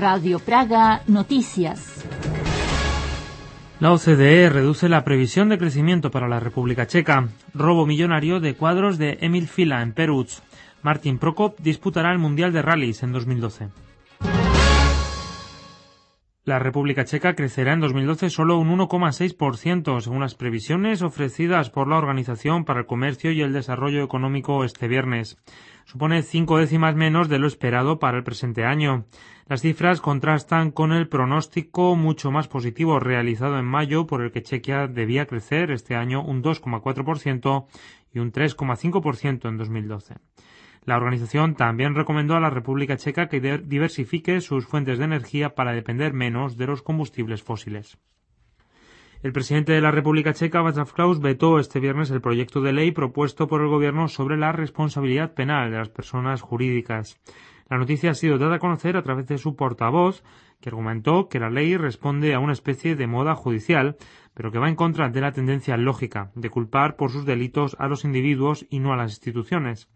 Radio Praga Noticias. La OCDE reduce la previsión de crecimiento para la República Checa. Robo millonario de cuadros de Emil Fila en Peruč. Martin Prokop disputará el Mundial de Rallys en 2012. La República Checa crecerá en 2012 solo un 1,6%, según las previsiones ofrecidas por la Organización para el Comercio y el Desarrollo Económico este viernes. Supone 5 décimas menos de lo esperado para el presente año. Las cifras contrastan con el pronóstico mucho más positivo realizado en mayo, por el que Chequia debía crecer este año un 2,4% y un 3,5% en 2012. La organización también recomendó a la República Checa que diversifique sus fuentes de energía para depender menos de los combustibles fósiles. El presidente de la República Checa, Václav Klaus, vetó este viernes el proyecto de ley propuesto por el gobierno sobre la responsabilidad penal de las personas jurídicas. La noticia ha sido dada a conocer a través de su portavoz, que argumentó que la ley responde a una especie de moda judicial, pero que va en contra de la tendencia lógica de culpar por sus delitos a los individuos y no a las instituciones.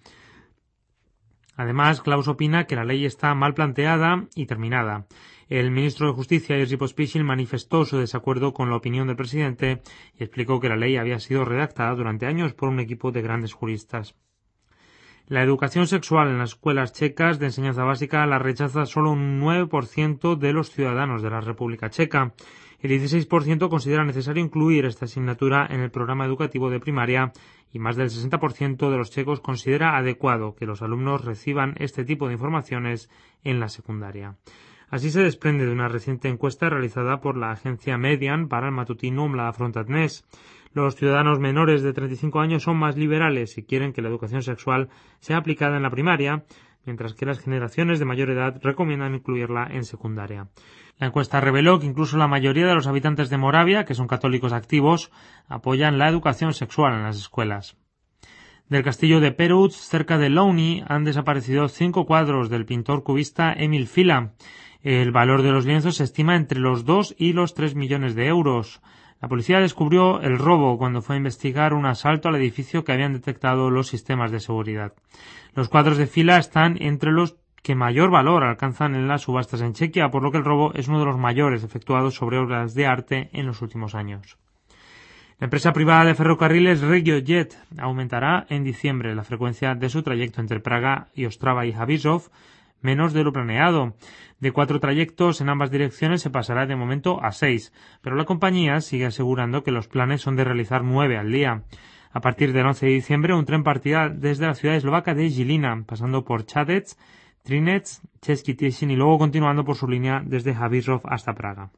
Además, Klaus opina que la ley está mal planteada y terminada. El ministro de Justicia, Jerzy Pospíšil, manifestó su desacuerdo con la opinión del presidente y explicó que la ley había sido redactada durante años por un equipo de grandes juristas. La educación sexual en las escuelas checas de enseñanza básica la rechaza solo un 9% de los ciudadanos de la República Checa. El 16% considera necesario incluir esta asignatura en el programa educativo de primaria y más del 60% de los checos considera adecuado que los alumnos reciban este tipo de informaciones en la secundaria. Así se desprende de una reciente encuesta realizada por la agencia Median para el matutino Mladá Fronta Dnes. Los ciudadanos menores de 35 años son más liberales y quieren que la educación sexual sea aplicada en la primaria, mientras que las generaciones de mayor edad recomiendan incluirla en secundaria. La encuesta reveló que incluso la mayoría de los habitantes de Moravia, que son católicos activos, apoyan la educación sexual en las escuelas. Del castillo de Peruč, cerca de Louny, han desaparecido 5 cuadros del pintor cubista Emil Fila. El valor de los lienzos se estima entre los 2 y los 3 millones de euros. La policía descubrió el robo cuando fue a investigar un asalto al edificio que habían detectado los sistemas de seguridad. Los cuadros de Fila están entre los que mayor valor alcanzan en las subastas en Chequia, por lo que el robo es uno de los mayores efectuados sobre obras de arte en los últimos años. La empresa privada de ferrocarriles RegioJet aumentará en diciembre la frecuencia de su trayecto entre Praga y Ostrava y Havířov, menos de lo planeado. De 4 trayectos en ambas direcciones se pasará de momento a 6, pero la compañía sigue asegurando que los planes son de realizar 9 al día. A partir del 11 de diciembre, un tren partirá desde la ciudad eslovaca de Žilina, pasando por Čadec, Třinec, Český Těšín y luego continuando por su línea desde Havířov hasta Praga.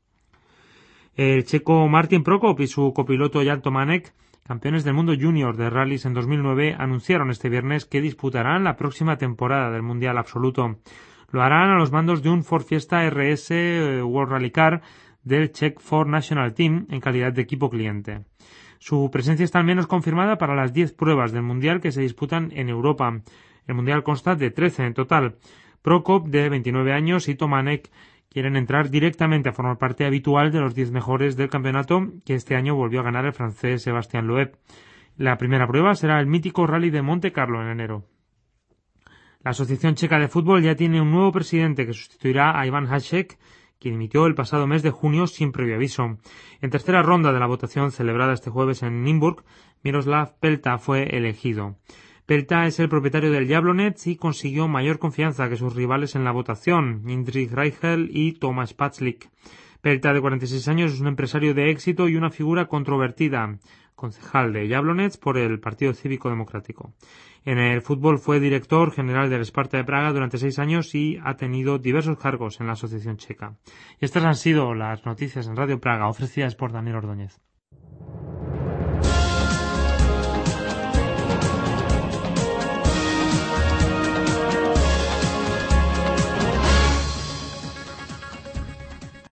El checo Martin Prokop y su copiloto Jan Tomanek, campeones del mundo junior de rallies en 2009, anunciaron este viernes que disputarán la próxima temporada del Mundial Absoluto. Lo harán a los mandos de un Ford Fiesta RS World Rally Car del Czech Ford National Team en calidad de equipo cliente. Su presencia está al menos confirmada para las 10 pruebas del Mundial que se disputan en Europa. El Mundial consta de 13 en total. Prokop, de 29 años, y Tomanek quieren entrar directamente a formar parte habitual de los 10 mejores del campeonato, que este año volvió a ganar el francés Sébastien Loeb. La primera prueba será el mítico Rally de Monte Carlo en enero. La Asociación Checa de Fútbol ya tiene un nuevo presidente que sustituirá a Ivan Hašek, quien dimitió el pasado mes de junio sin previo aviso. En tercera ronda de la votación celebrada este jueves en Nymburk, Miroslav Pelta fue elegido. Pelta es el propietario del Jablonec y consiguió mayor confianza que sus rivales en la votación, Jindřich Reichel y Tomáš Paclik. Pelta, de 46 años, es un empresario de éxito y una figura controvertida, concejal de Jablonec por el Partido Cívico Democrático. En el fútbol fue director general del Sparta de Praga durante 6 años y ha tenido diversos cargos en la Asociación Checa. Y estas han sido las noticias en Radio Praga ofrecidas por Daniel Ordóñez.